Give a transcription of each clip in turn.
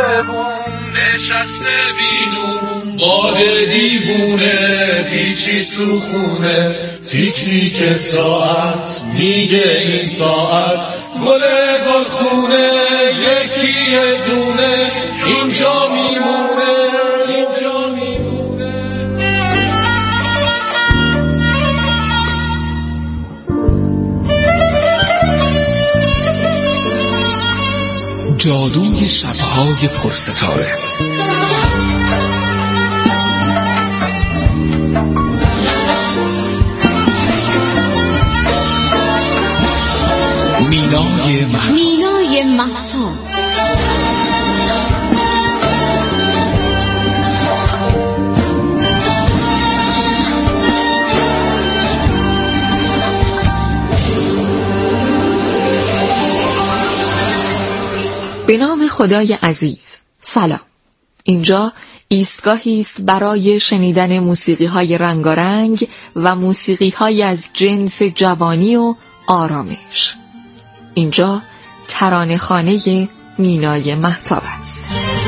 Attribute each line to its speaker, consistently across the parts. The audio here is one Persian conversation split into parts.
Speaker 1: آسمون نشسته بینون، باد دیوونه پیچی تو خونه، تیک تیک ساعت میگه این ساعت گل گلخونه، یکی یه دونه اینجا میمونه، اینجا میمونه.
Speaker 2: جادوی شب‌های پرستاره. مینای مهتاب.
Speaker 3: به نام خدای عزیز. سلام. اینجا ایستگاهی است برای شنیدن موسیقی‌های رنگارنگ و موسیقی‌های از جنس جوانی و آرامش. اینجا ترانه‌خانه مینای مهتاب است.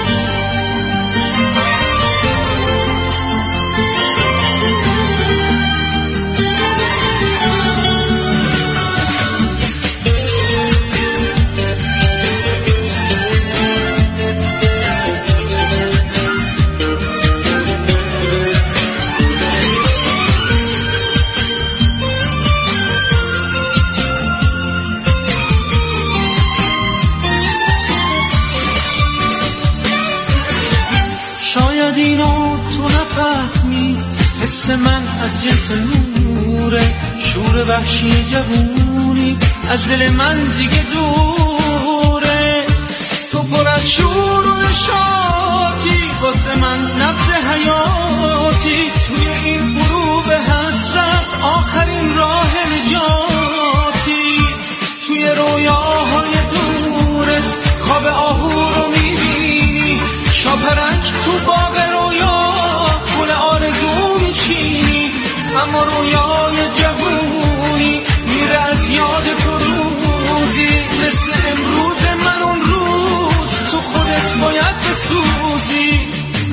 Speaker 4: اینو تو نفهمی، حس من از جنس نوره، شور وحشی جوونی از دل من دیگه دوره. تو پر از شور و نشاطی، واسه من نبض حیاتی، توی این غروب حسرت آخرین راه نجاتی. توی رویاهای دورت خواب آهو رو میبینی، شاپرک تو باغ رویا گل آرزو میچینی، اما رویای جوونی میره از یاد تو روزی، مثل امروز من اون روز تو خودت باید بسوزی.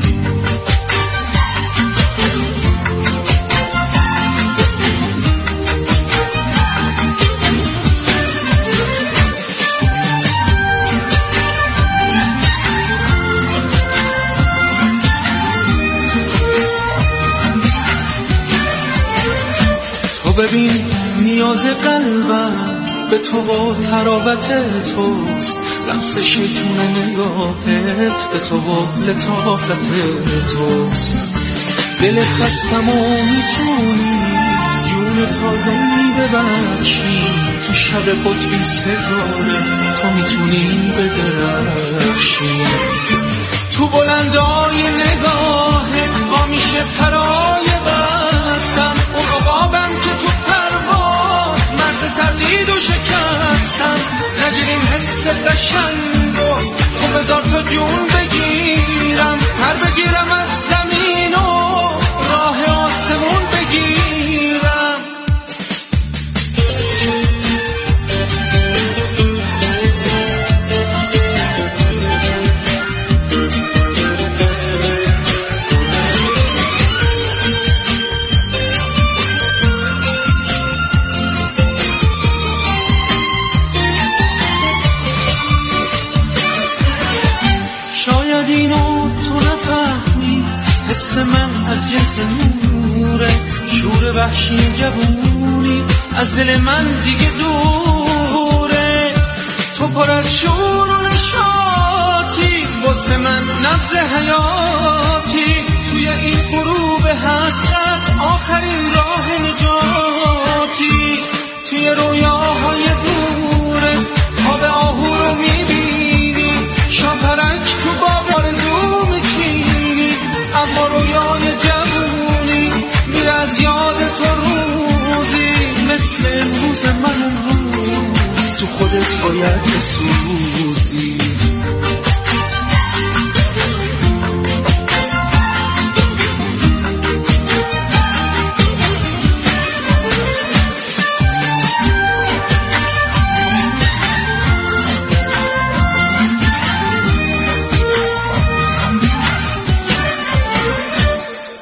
Speaker 4: ببین نیاز قلبم به تو با تراوت توست، لمس شیطون نگاهت به تو با لطافت توست. دل خستمو میتونی جون تازه‌ای ببخشی، تو شب قطبی ستاره تو میتونی بدرخشی. تو بلندای نگاهت با میشه پرای بستم، اون عقابم که تو پرواز مرز تردید و شکستم. نگیریم حس قشنگو تو بذار تو جون بگیرم، پر بگیرم از زمین و راه آسمون بگیرم. اینو تو نفهمی، حس من از جنس نوره، شور وحشی جوونی از دل من دیگه دوره. تو پر از شور و نشاطی، واسه من نبض حیاتی، توی این غروب حسرت آخرین راه نجاتی. توی رویاهای دورت خواب آهو رو میبینی، شاپرک تو باغ آرزو میچینی، اما رویای جوونی میره از یاد تو روزی، مثل امروز من امروز تو خودت باید بسوزی.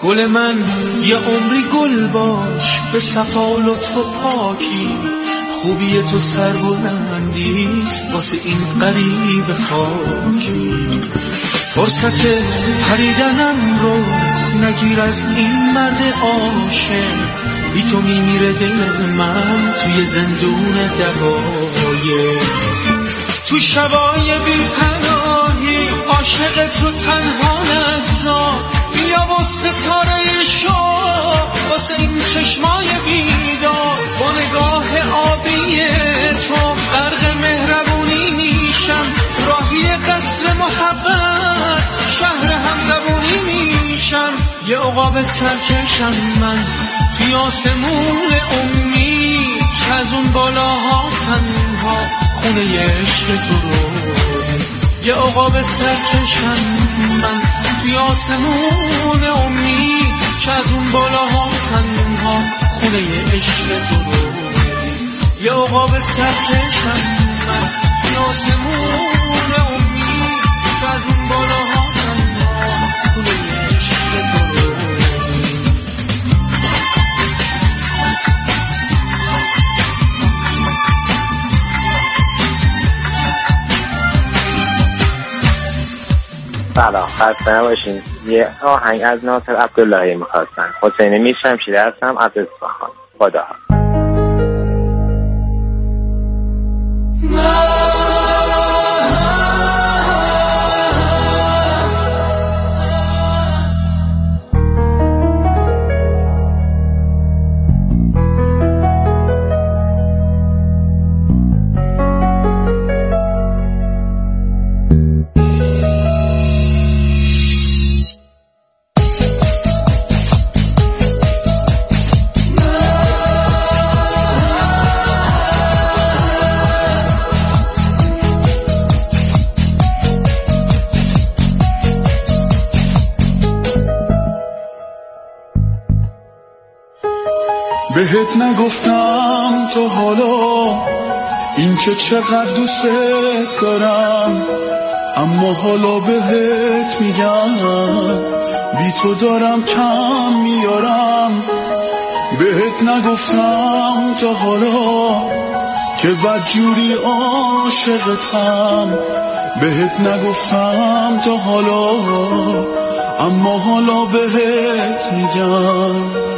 Speaker 4: گل من یه عمری گل باش به صفا و لطف و پاکی، خوبی تو سربلندیست واسه این غریب خاکی. فرصت پریدنم رو نگیر از این مرد عاشق، بی تو میمیره دل من توی زندون دقایق. تو شبای بی پناهی عاشق تو تنها لحظا، بیا و ستاره شاه واسه این چشمای بیدار. با نگاه آبی تو غرق مهربونی میشم، راهی قصر محبت شهر همزبونی میشم. یه عقاب سرکشم من توی آسمون امید، که از اون بالاها تنها خونه عشق تو رو. یه عقاب سرکشم من توی آسمون امید، که از اون بالاها تنها خونه عشق تو رو. یه عقاب سرکشم من توی آسمون امید، که از اون بالاها تنها خونه عشق تو رو.
Speaker 5: سلام، خسته نباشین. یه آهنگ از ناصر عبداللهی میخواستن. حسین میر شمشیری هستم از اصفهان. خدا
Speaker 6: بهت نگفتم تا حالا این که چقدر دوست دارم، اما حالا بهت میگم بی تو دارم کم میارم. بهت نگفتم تا حالا که بدجوری عاشقتم، بهت نگفتم تا حالا اما حالا بهت میگم.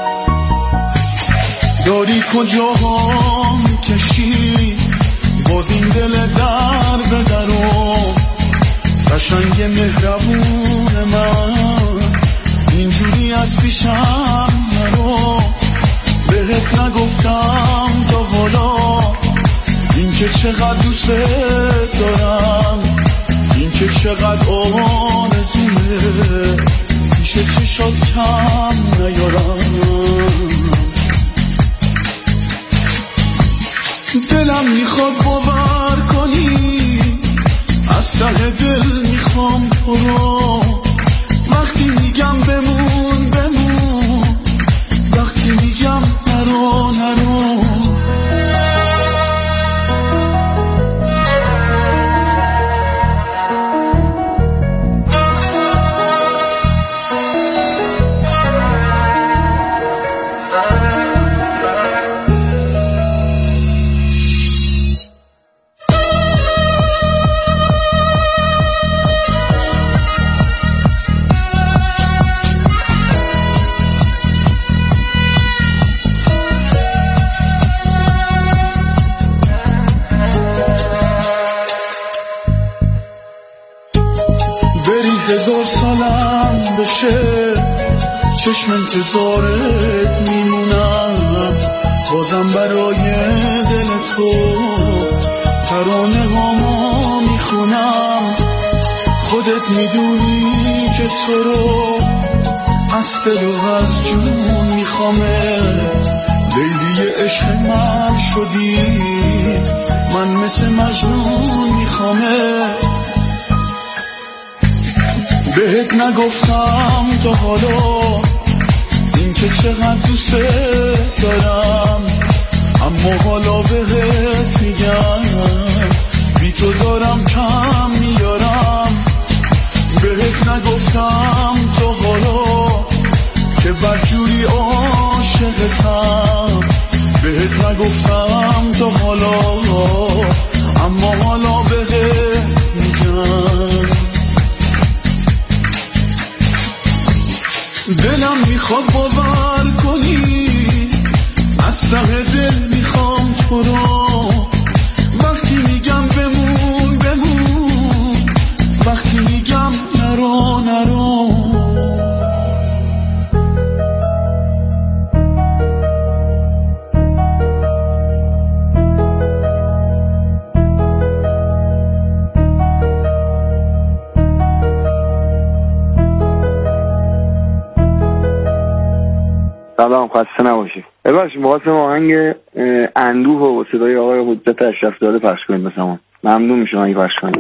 Speaker 6: داری کجاها میکشی باز این دل در به درو، قشنگ مهربون من اینجوری از پیشم نرو. بهت نگفتم تا حالا این که چقدر دوست دارم، این که چقدر آرزومه پیش چشات کم نیارم. دلم میخواد باور کنی، از ته دل میخوام تو رو. وقتی میگم بمون بمون، وقتی میگم نرو نرو. چشم انتظارت میمونم، بازم برای دل تو ترانه هامو میخونم. خودت میدونی که تو رو از دل و از جون میخوامه. لیلی عشق من شدی، من مثل مجنون میخوامه. بهت نگفتم تا حالا این که چقدر دوست دارم، اما حالا بهت میگم بی تو دارم کم میارم. بهت نگفتم تا حالا ولی عاشقتم، بهت نگفتم تا حالا، اما حالا بهت میگم. دلم میخواد باور کنی، از ته دل میخوام تو رو، وقتی میگم بمون بمون، وقتی میگم نرو نرو.
Speaker 5: سلام، خسته نباشی. ببخشید می‌خواستم آهنگ اندوه و صدای آقای حجت اشرف‌زاده پخش کنیم مثلا. ممنون میشم اگه پخش کنیم.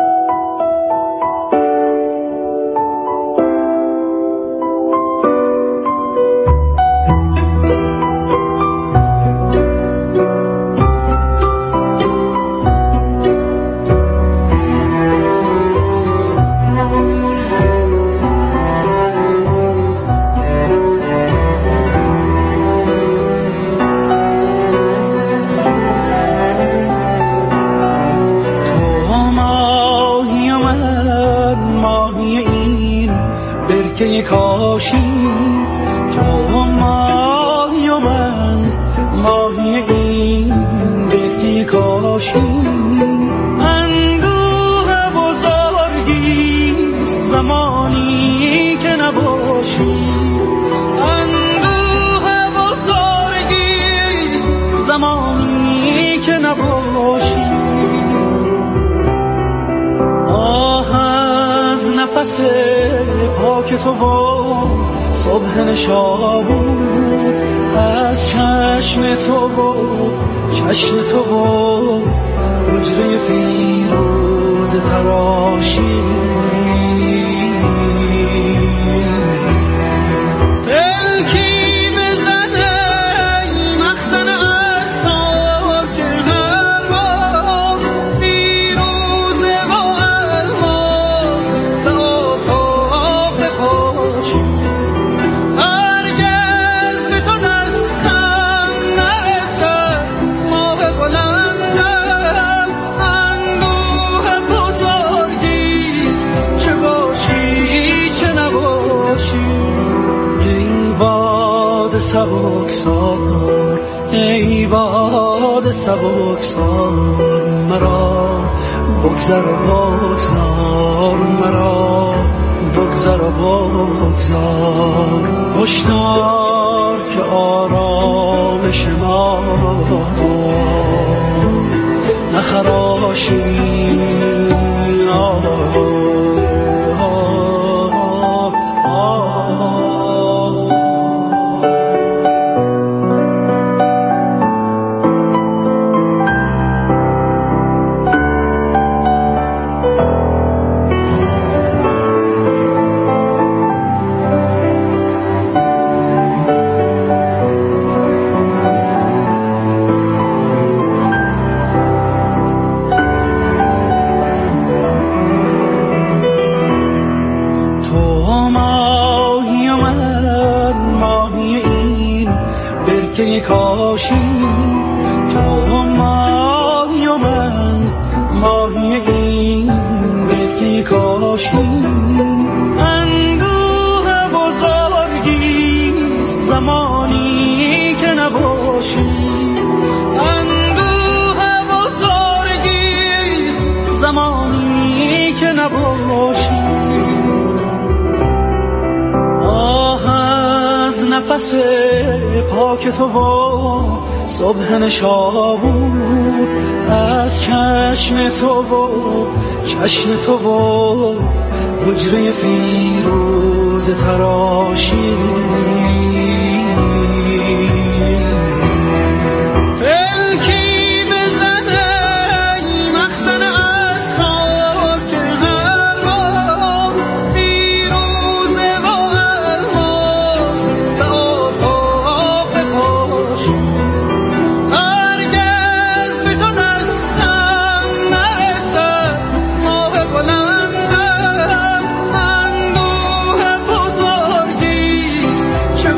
Speaker 4: برکه کاشی تو ماهی و من ماهی این برکه کاشی. اندوه بزرگیست زمانی که نباشی، اندوه بزرگیست زمانی که نباشی. آه از نفس پاک تو و صبح نشابور، از چشم تو و چشم تو و حجره فیروز تراشی. دلکی بزنه مخزن اسنا که هر بار فیروزه و الماس به آفاق بپاشی. هرگز به تو دستم نرسد ماه بلندم، اندوه بزرگیست چه باشی چه نباشی. ای باد سبکسار، ای باد سبکسار، مرا بگذر و بگذار، مرا بگذر و بگذار. هشدار که آرامش ما نخراشی. برکه کاشی تو ماهی و من ماهی این برکه کاشی. اندوه بزرگیست زمانی که نباشی، اندوه بزرگیست زمانی که نباشی. نفس پاک تو و صبح نشابور، از چشم تو و چشم تو و حجره فیروز تراشی. دلکی بزنه مخزن اسنا که هر بار فیروزه و الماس به آفاق بپاشی. هرگز به تو دستم نرسد ماه بلندم، اندوه بزرگیست چه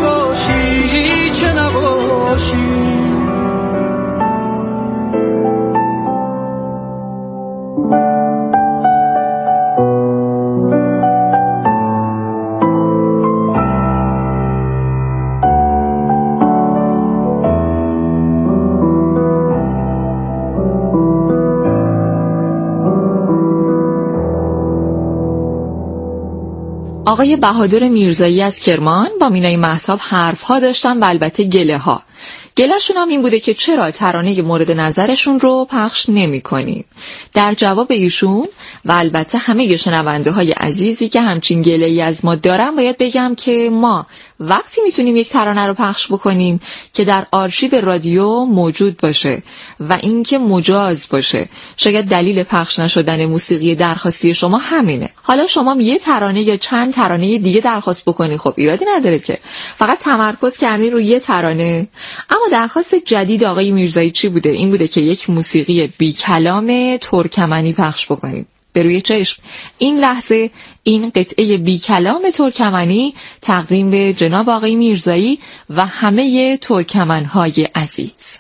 Speaker 3: آقای بهادر میرزایی از کرمان با مینای مهتاب حرف‌ها داشتن و البته گله‌ها. گله‌شون هم این بوده که چرا ترانه مورد نظرشون رو پخش نمی‌کنیم. در جواب ایشون و البته همه شنونده‌های عزیزی که همچین گله‌ای از ما دارن باید بگم که ما وقتی میتونیم یک ترانه رو پخش بکنیم که در آرشیو رادیو موجود باشه و اینکه مجاز باشه. شاید دلیل پخش نشدن موسیقی درخواستی شما همینه. حالا شما یه ترانه یا چند ترانه دیگه درخواست بکنی، خب ایرادی نداره که فقط تمرکز کردین روی یه ترانه. اما درخواست جدید آقای میرزایی چی بوده؟ این بوده که یک موسیقی بی کلام ترکمنی پخش بکنیم. به روی چشم این لحظه این قطعه بی کلام ترکمنی تقدیم به جناب آقای میرزایی و همه ترکمن‌های عزیز.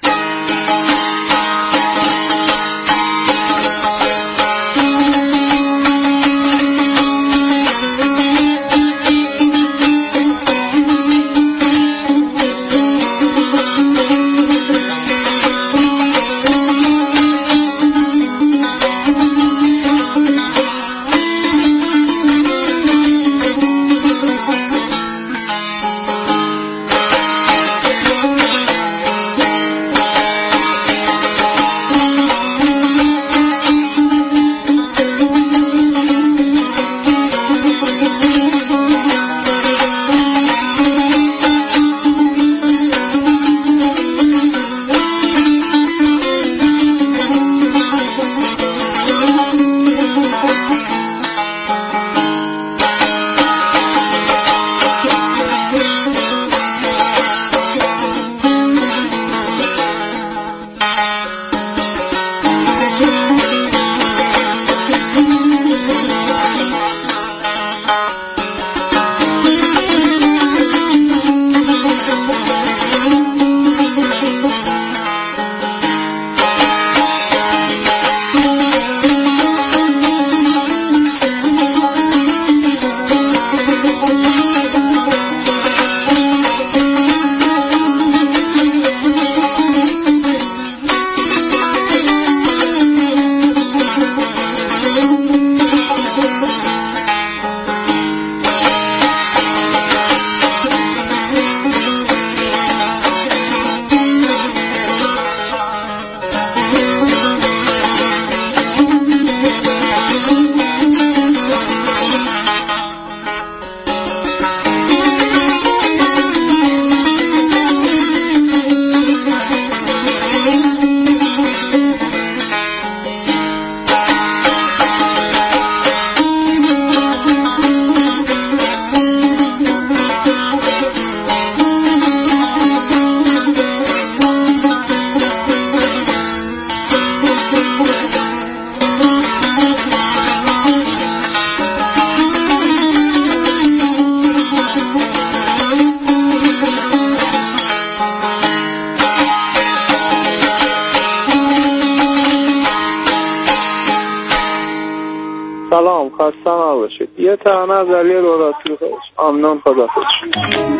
Speaker 7: سلام، خسته نباشید. یه ترانه از علی روراتی خودش ممنون. خداحافظ.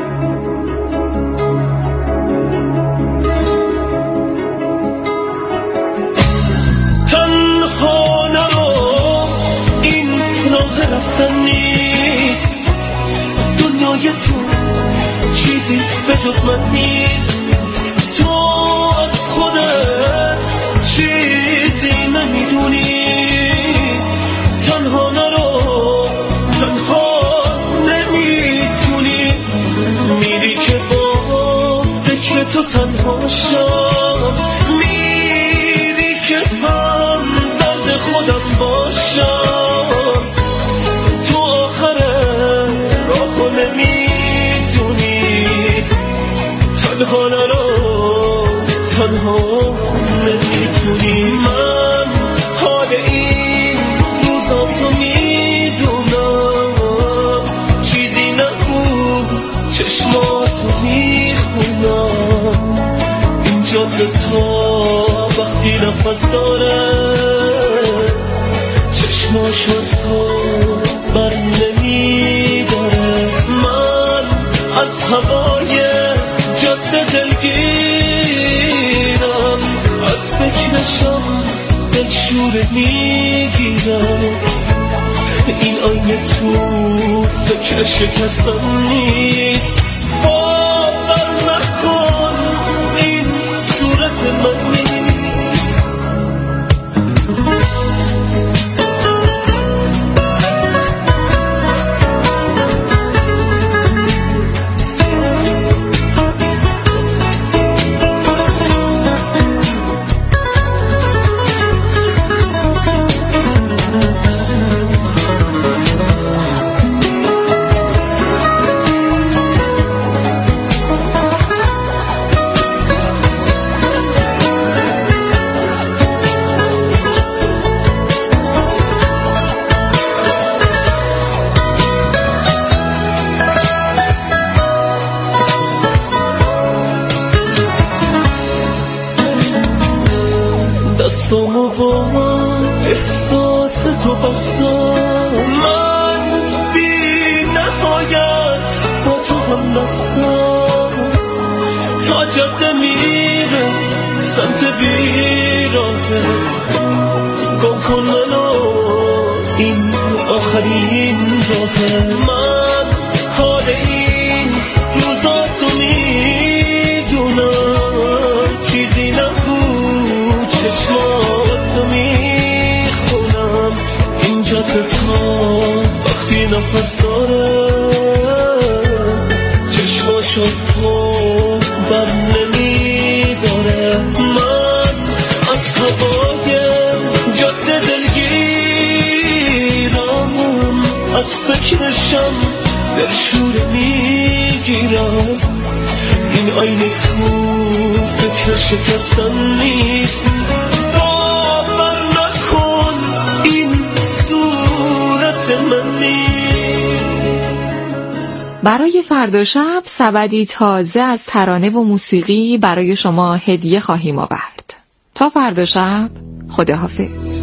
Speaker 1: تنها نرو، این راه رفتن نیست، دنیای تو چیزی به جز من نیست، تو از خودت چیزی نمیدونی. تنها نرو، تنها نمیتونی، میری که با فکر تو تنها شم، میری که من درد خودم باشم، تو آخر راهو نمیدونی. تنها نرو، تنها نمیتونی. من حال این تو میدونم، چیزی نگو چشماتو میخونم. این جاده تا وقتی نفس داره، چشماش از تو بر نمیداره. من از هوای جاده دلگیرم، از فکرشم دلشوره میگیرم. این آینه تو فکر شکستن نیست. باور نکن این صورت من نیست. دستامو با احساس تو بستم، من بی نهایت با تو هم دستم. تا جاده میره سمت بیراهه، گم کن منو این آخرین راهه. من حال این روزاتو میدونم، چیزی نبود چشماتو میخونم. این جاده تا وقتی نفس داره، چشماش از تو بر نمیداره. من از هوای جاده دلگیرم، از فکرشم دلشوره میگیرم. این آینه تو فکر شکستن نیست. باور نکن این صورت من نیست.
Speaker 3: برای فردا شب سبدی تازه از ترانه و موسیقی برای شما هدیه خواهیم آورد. تا فردا شب، خداحافظ.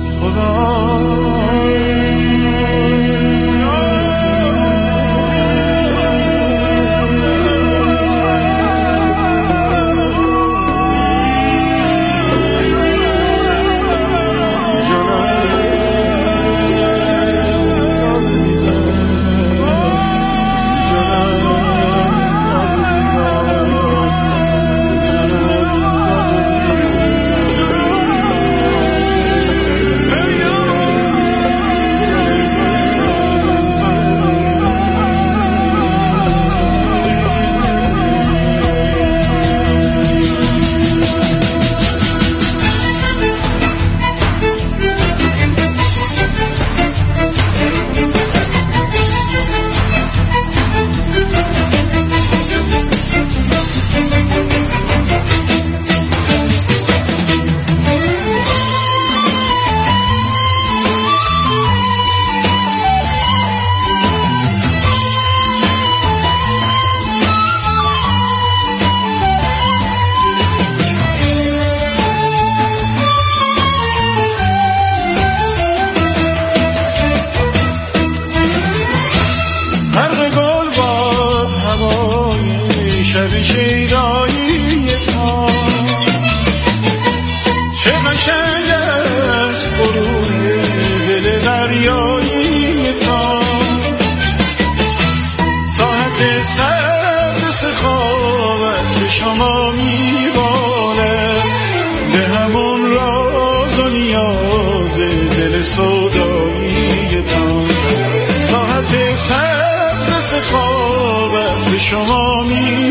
Speaker 6: شما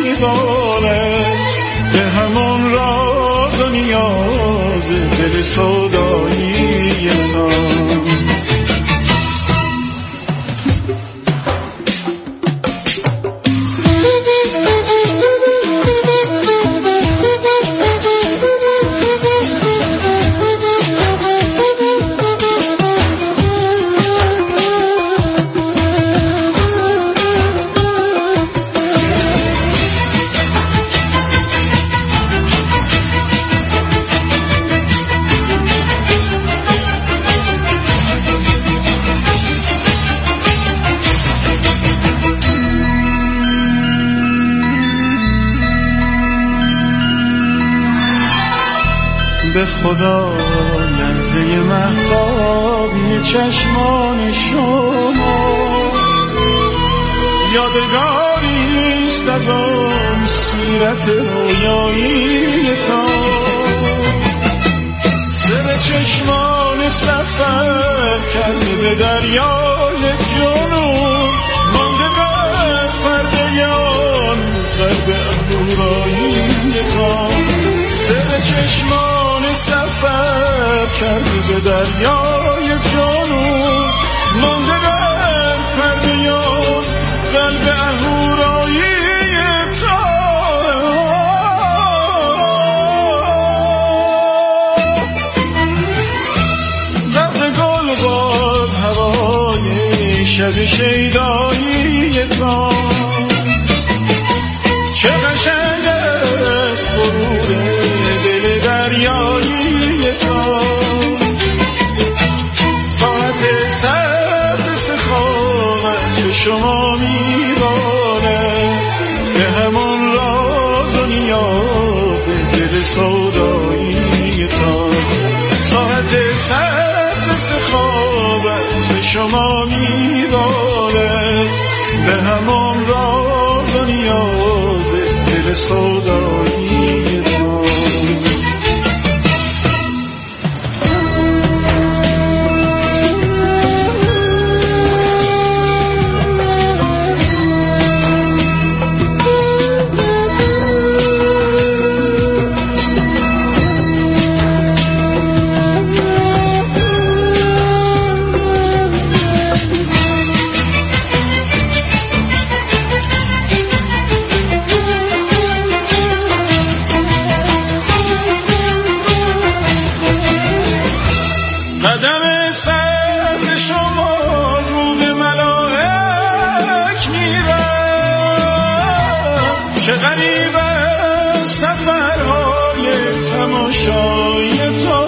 Speaker 6: میباره به همون راز و نیاز دل سودایی من. به خدا لحظه مهتاب آبی چشمان شما یادگاریست از آن سیرت رویایی‌تان. سر چشمان سفر کرده به دریای جنون مانده در پرده آن قلب اهورایی‌تان. سر چشمان سفر کرده به دریای جنون مانده در پرده آن قلب اهورایی‌تان. درد گل باد هوای شب شیدایی‌تان. چه قشنگ است غرور دل دریایی‌تان. ساعت سبز سخاوت به شما می‌بالد به همان راز و نیاز دل سودایی‌تان. ساعت سبز سخاوت به شما می‌بالد به همان راز و نیاز دل سودایی‌تان. قدم سرد شما رو به ملائک میرفت. چه غریب است سفرهای تماشای تو.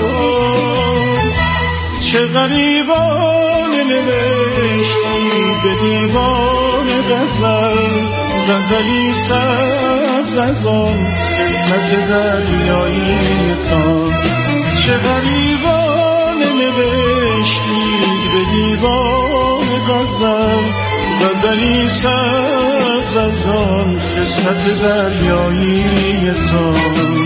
Speaker 6: چه غریبانه نوشتی به دیوان غزل غزلی سبز از آن قسمت دریایی‌تان. چه غریبانه نوشتی به دیوان غزل غزلی سبز از آن قسمت دریایی‌تان.